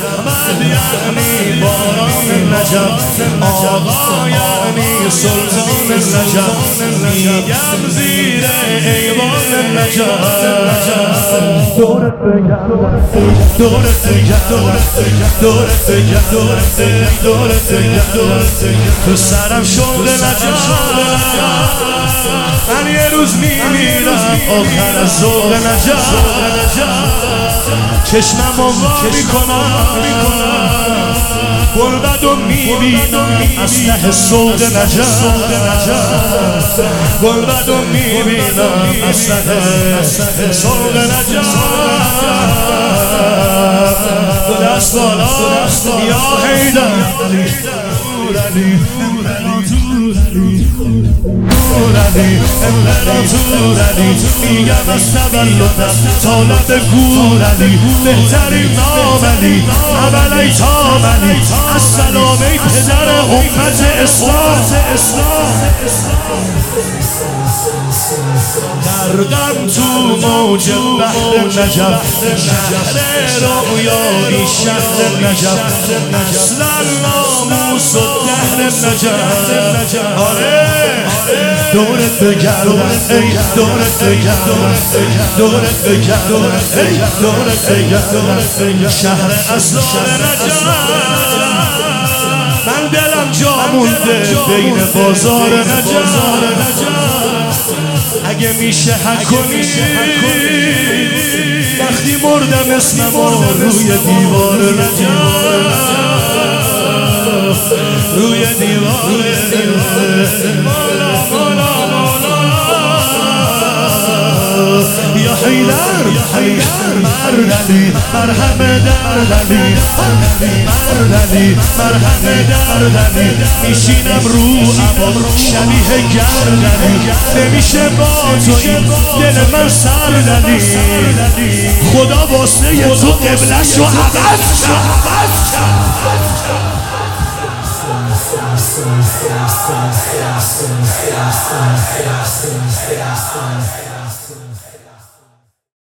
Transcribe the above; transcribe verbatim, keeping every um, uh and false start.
محمد یعنی باران نجف، آقا یعنی سلطان نجف، میگم زیر ایوان نجف. دورت بگردم دورت بگردم دورت بگردم دورت بگردم تو سرم شوق نجف. من یه روز میمیرم آخر از ذوق نجف. چشمم رو وا میکنم غربت رو میبینم از ته سوق نجف. غربت رو میبینم از ته سوق نجف. دو دست بالا یا حیدر تورلی امرا تورلی میگم از تولدم تا لب گورلی بهترین ناملی اولی تاملی از سلامی پدر امت اسلام. غرقم تو موج بحر نجف، شهر رویایی شهر نجف، اصلا ناموس و دهر نجف. آره دورت بگردم ای دورت بگردم دورت بگردم ای دورت بگردم شهر اسرار نجف. من دلم جا مونده بین بازار نجف. اگه میشه حق کنی وقتی مردم اسمم روی دیوار نجف، روی دیوار یا حیدر مردلی مرهم دردلی مردلی مرهم دردلی میشینم رو عبا شبیه گردلی نمیشه با تو این دل من سردلی. خدا واسه یه تو قبلش رو عوض کرد.